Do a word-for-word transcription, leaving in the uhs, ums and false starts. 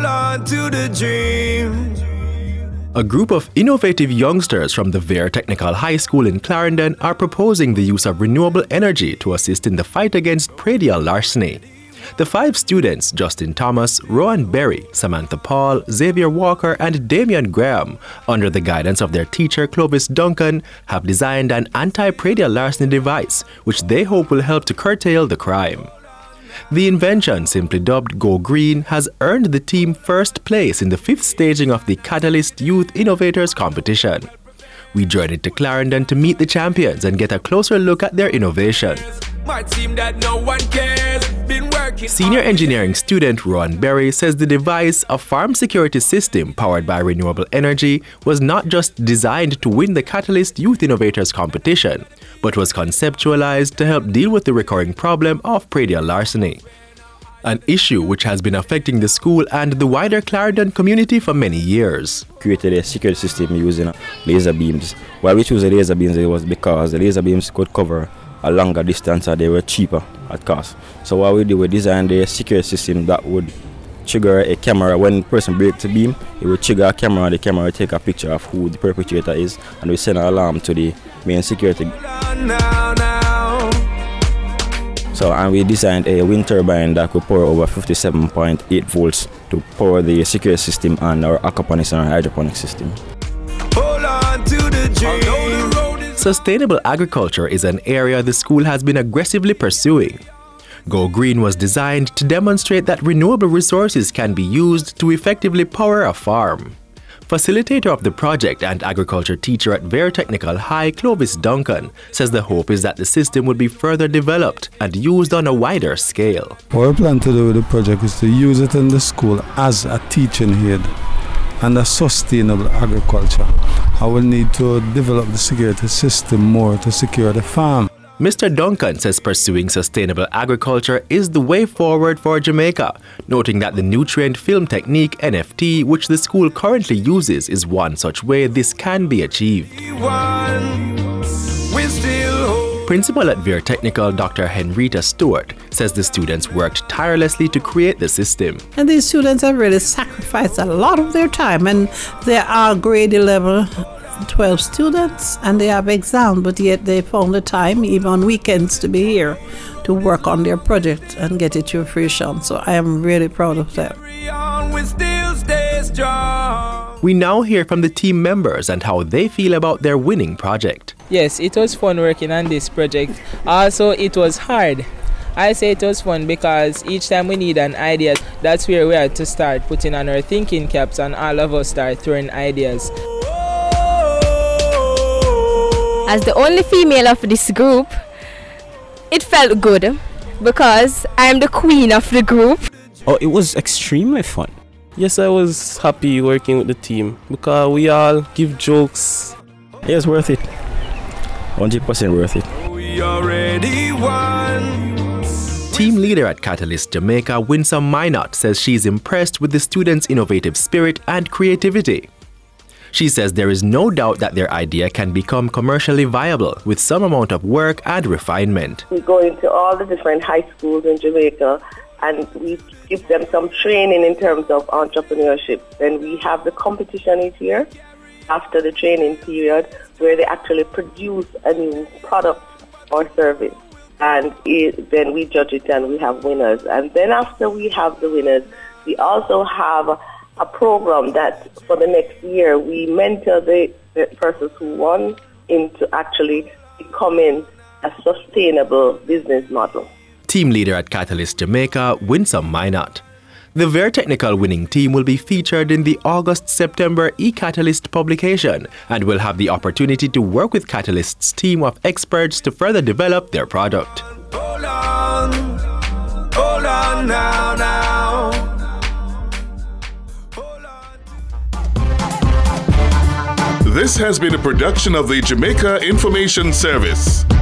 Hold on to the dream. A group of innovative youngsters from the Vere Technical High School in Clarendon are proposing the use of renewable energy to assist in the fight against pradial larceny. The five students, Justin Thomas, Rowan Berry, Samantha Paul, Xavier Walker, and Damian Graham, under the guidance of their teacher Clovis Duncan, have designed an anti-pradial larceny device, which they hope will help to curtail the crime. The invention, simply dubbed Go Green, has earned the team first place in the fifth staging of the Catalyst Youth Innovators Competition. We journeyed to Clarendon to meet the champions and get a closer look at their innovation. Senior engineering student Rowan Berry says the device, a farm security system powered by renewable energy, was not just designed to win the Catalyst Youth Innovators Competition, but was conceptualized to help deal with the recurring problem of pradial larceny, an issue which has been affecting the school and the wider Clarendon community for many years. Created a security system using laser beams. Why we chose the laser beams it was because the laser beams could cover a longer distance and they were cheaper at cost. So what we did, we designed a security system that would trigger a camera. When the person breaks the beam, it would trigger a camera and the camera would take a picture of who the perpetrator is and we send an alarm to the main security. So, and we designed a wind turbine that could power over fifty-seven point eight volts to power the security system and our aquaponics and our hydroponics system. Hold on to the dream. Sustainable agriculture is an area the school has been aggressively pursuing. Go Green was designed to demonstrate that renewable resources can be used to effectively power a farm. Facilitator of the project and agriculture teacher at Vere Technical High, Clovis Duncan, says the hope is that the system would be further developed and used on a wider scale. What we plan to do with the project is to use it in the school as a teaching aid and a sustainable agriculture. I will need to develop the security system more to secure the farm. Mister Duncan says pursuing sustainable agriculture is the way forward for Jamaica, noting that the nutrient film technique N F T, which the school currently uses, is one such way this can be achieved. Principal at Vere Technical, Doctor Henrietta Stewart, says the students worked tirelessly to create the system. And these students have really sacrificed a lot of their time, and they are grade eleven, twelve students, and they have exams, but yet they found the time, even on weekends, to be here to work on their project and get it to fruition. So I am really proud of them. We now hear from the team members and how they feel about their winning project. Yes, it was fun working on this project. Also, it was hard. I say it was fun because each time we need an idea, that's where we had to start putting on our thinking caps and all of us start throwing ideas. As the only female of this group, it felt good because I'm the queen of the group. Oh, it was extremely fun. Yes, I was happy working with the team because we all give jokes. It was worth it. one hundred percent worth it. We already won. Team leader at Catalyst Jamaica, Winsome Minot, says she's impressed with the students' innovative spirit and creativity. She says there is no doubt that their idea can become commercially viable with some amount of work and refinement. We go into all the different high schools in Jamaica and we give them some training in terms of entrepreneurship. Then we have the competition each year after the training period where they actually produce a new product or service. And it, then we judge it and we have winners. And then after we have the winners, we also have a, a program that for the next year we mentor the, the persons who won into actually becoming a sustainable business model. Team leader at Catalyst Jamaica, Winsome Minot. The Vere Technical winning team will be featured in the August-September eCatalyst publication and will have the opportunity to work with Catalyst's team of experts to further develop their product. Hold on, hold on now, now. Hold on. This has been a production of the Jamaica Information Service.